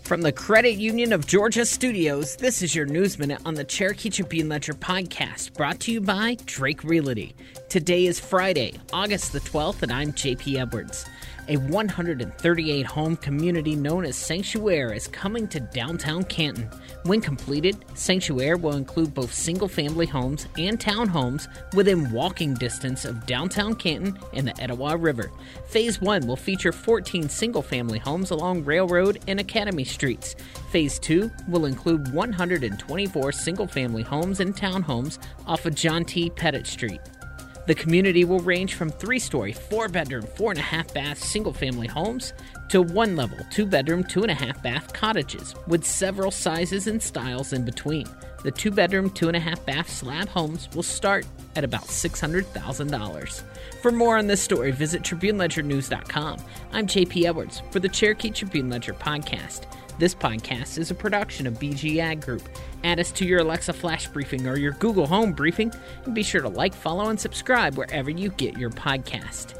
From the Credit Union of Georgia Studios, this is your News Minute on the Cherokee Tribune-Ledger podcast, brought to you by Drake Realty. Today is Friday, August the 12th, and I'm JP Edwards. A 138-home community known as Sanctuaire is coming to downtown Canton. When completed, Sanctuaire will include both single-family homes and townhomes within walking distance of downtown Canton and the Etowah River. Phase 1 will feature 14 single-family homes along Railroad and Academy Streets. Phase 2 will include 124 single-family homes and townhomes off of John T. Pettit Street. The community will range from 3-story, 4-bedroom, 4.5-bath single-family homes to 1-level, 2-bedroom, 2.5-bath cottages with several sizes and styles in between. The 2-bedroom, 2.5-bath slab homes will start at about $600,000. For more on this story, visit TribuneLedgerNews.com. I'm JP Edwards for the Cherokee Tribune-Ledger podcast. This podcast is a production of BG Ag Group. Add us to your Alexa Flash Briefing or your Google Home Briefing, and be sure to like, follow, and subscribe wherever you get your podcast.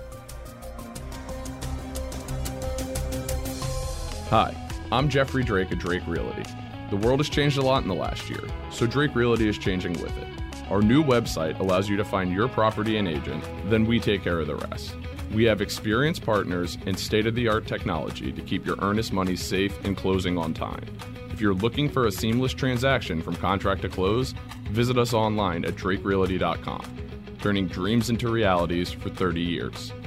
Hi, I'm Jeffrey Drake at Drake Realty. The world has changed a lot in the last year, so Drake Realty is changing with it. Our new website allows you to find your property and agent, then we take care of the rest. We have experienced partners and state-of-the-art technology to keep your earnest money safe and closing on time. If you're looking for a seamless transaction from contract to close, visit us online at drakerealty.com, turning dreams into realities for 30 years.